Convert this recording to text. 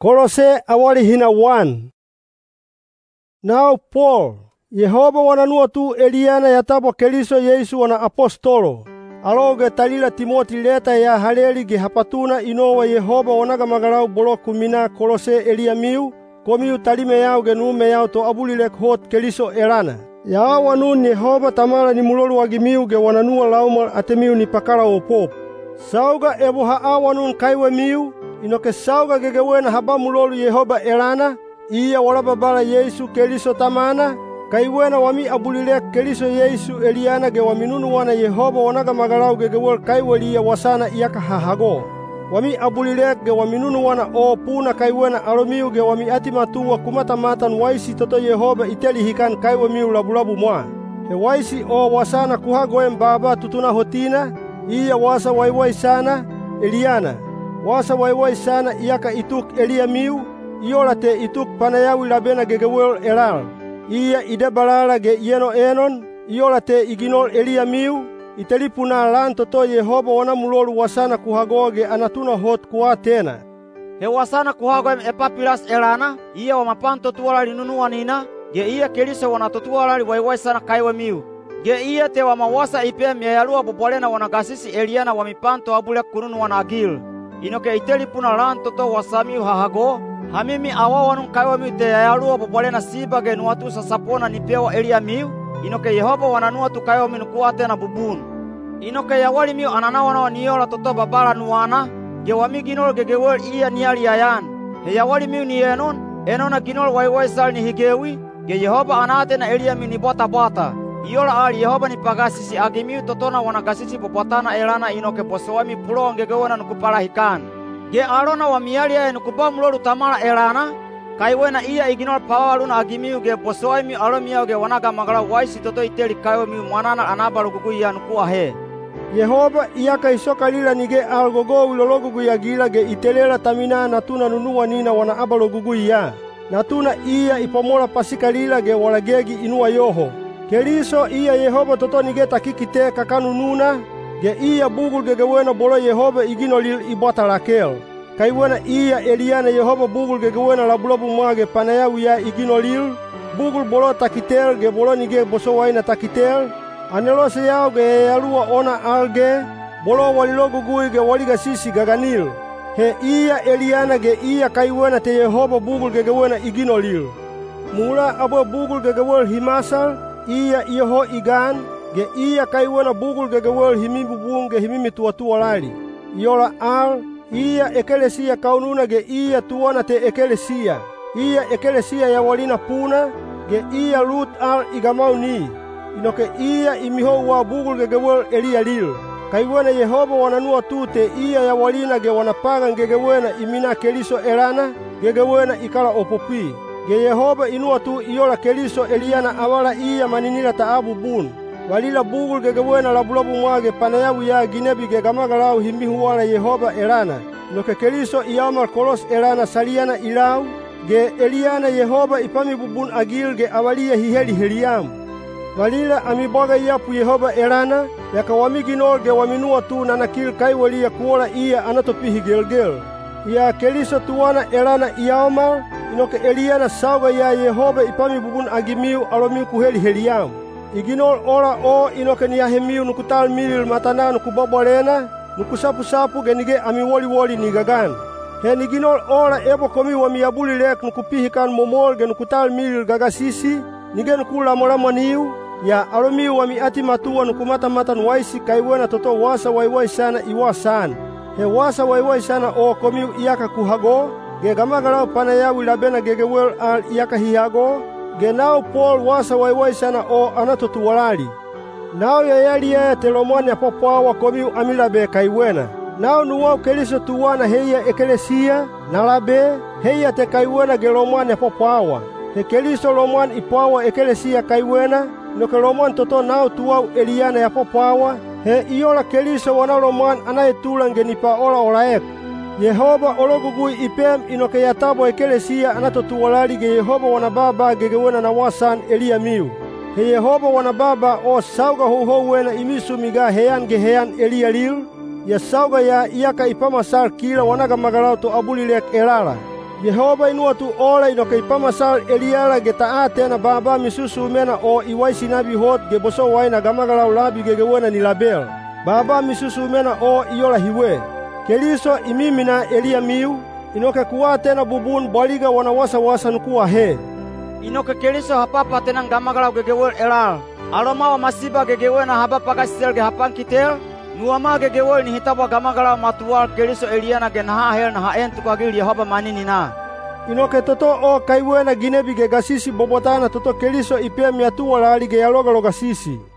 Kolose awali hina 1. Now Paul, Yehova wananua tu Eliana yatabo Keliso Yesu wana apostolo. Aloge talila Timoti leta ya haleli ge hapatuna inowa Yehova wanaga magarau bolo kumina Kolose Eliamiu, komiu talime yao ge nume yao to abulilek hot Keliso Elana. Yawa wanun Yehova tamala ni mulolu wagimiu ge wananua laumal atemiu ni pakala opop. Sauga ebo haa wanun kaiwe miu, inoke sauga gegewena haba mulolu Yehova Elana, iya walababala Yesu Keliso tamana, kaiwena wami abulilek Keliso Yesu Eliana ge waminunu wana Yehova wanaga magalau gegewel kaiweliya wasana iyaka hahago. Wami abulilek ge waminunu wana o puna kaiwena alomiu ge wami atimatuwa kumatamatan waisi toto Yehova iteli hikan kaiwe miu labulabu mwa. He waisi o wasana kuhagoen baba tutuna hotina, iya wasa waiwai sana Eliana. Wasa waiwai sana iyaka ituk Eliamiu, iola te ituk panayawi labena gegewel elal. Iya idebalala ge ieno enon, iola te iginol Eliamiu, itelipuna lan toto Yehova wana mulolu wasana kuhagoge anatuna hot kuwa tena. He wasana kuhagoem Epapilas Elana, iya wamapanto tuwala linunua nina, ge iya Keliso wana totuwala li waiwai sana kaiwe miu. Ge iya te wamawasa ipea miayalua bobolena wanagasisi Eliana wamipanto abule kununu wanagil. Inoke itelipuna lan toto wasamiu hahago, hamimi awawanun kaiwe miu te yayalua bobolena siba ge nuatu sasapona nipewa Eliamiu, inoke Yehova wananua tu kaiwe miu kuwate na bubun. Inoke yawali miu ananawana waniola toto babala nuwana, ge wamiginol gegewel iya niali yayan. He yawali miu ni enona ginol waiwai sal ni higewi, ge Yehova anate na Eliamiu ni bota. Iola ali Yehova ni pagasisi agimiu totona wanagasisi popotana Elana inoke posowami pulo ngegewena nukupalahikan. Ge alona wamiali ya nukubamulolu tamala Elana, kaiwena iya iginol pawaluna agimiu ge posowami alomiau ge wanaga magala waisi toto iteli kaiwemiu mwanana anabalu gugui ya nukuwa he. Yehova iyaka isoka lila nige algogo wilologugu ya gila ge itelela tamina natuna nunuwa nina wana abalo gugui ya. Natuna iya ipamola pasika lila ge walagegi inuwa yoho. Keliso iya Yehova toto nige takikite kakanununa, ge iya bugul gegewena bolo Yehova iginolil ibota lakel. Kaiwena iya Eliana Yehova bugul gegewena labulabu mwage panayawi ya iginolil, bugul bolo takitel ge bolo nige boso waina takitel, anelose yao ge yalua ona alge, bolo walilogugui ge waliga sisi gaganil. He iya Eliana ge iya kaiwena te Yehova bugul gegewena iginolil. Mula abo bugul gegewel himasal, iya iho igan, ge iya kaiwena bugul gegewel himibubung ge himimi tuwa lali. Iola al, iya ekelesia kaununa ge iya tuwana te ekelesia. Iya ekelesia ya walina puna, ge iya lut al igamau ni. Inoke iya imiho wa bugul gegewel elia lil. Kaiwena Yehova wananua tu te iya ya walina ge wanapaga gegewena imina Keliso Elana, gegewena ikala opopi. Ge Yehova inua tu iola Keliso Eliana awala iya maninila taabu bun. Walila bugul gegewena labulabu mwage panayawu ya ginebi ge gamagalau himihu wala Yehova Elana. Noke Keliso iyamal kolos Elana saliana ilau, ge Eliana Yehova ipami bubun agil ge awaliya hiheli heliam. Walila amiboga yapu Yehova Elana, yaka wamiginol ge waminua tu nanakil kaiwaliya kuola iya anatopihi gelgel. Ya Keliso tuwana Elana iyamal, inoke Eliana sauga ya Yehova ipami bubun agimiu alomiu kuheli heliam. Iginol ola o inoke niyahemiu nukutal milil matana nukubobolena, nukusapu-sapu genige amiwoli-woli nigagan. He niginol ola ebo komi wamiyabuli lek nukupihikan momol ge nukutal milil gagasisi, nige nukulamolamo niu, ya alomiu wami ati matuwa nukumata-matan waisi kaiwena toto wasa waiwai sana iwasan. He wasa waiwai sana o komiu iyaka kuhago, ge gamagalau panayawi labena gegewel al iyaka hihago, ge nao Paul wasa waiwai sana o anatotu walali. Nao yayali ya telomwani ya popoawa komiu amilabe kaiwena. Nao nuwau Keliso tuwana heia ekelesia, nalabe, heia te kaiwena ge lomwani ya popoawa. He Keliso lomwani ipoawa ekelesia kaiwena, noke lomwani toto nao tuwau Eliana ya popoawa, he iola Keliso wana lomwani anayetula ngenipa ola olaek. Yehova ologugui ipem inoke yatabo ekelesia anatotu walali ge Yehova wana baba gegewena na wasan Eliamiu. He Yehova wana baba o sauga huho wena imisu miga heyan ge heyan Elialil, ya sauga ya iyaka ipamasal kila wanaga magalau to abulilek elala. Yehova inuatu ola inoke ipamasal Eliala ge taatena baba misusumena o iwai sinabi hot ge boso waina gamagalau labi ge gewena ni label. Baba misusumena o iola hiwe. Keliso imimina Elia miu, inoke kuwa tena bubun baliga wana wasa nukuwa he. Inoke keliso hapapa tenang gamagalau ge gewel elal. Aloma wa masiba ge gewena habapa kasel ge hapan kitel. Nuama ge gewel ni hitabwa gamagalau matual keliso Eliana ge naha hel naha en tukagil Yehova manini na. Inoke toto o kaiwena ginebi ge gasisi bobotana toto keliso ipia miatua lali ge yaloga lo gasisi.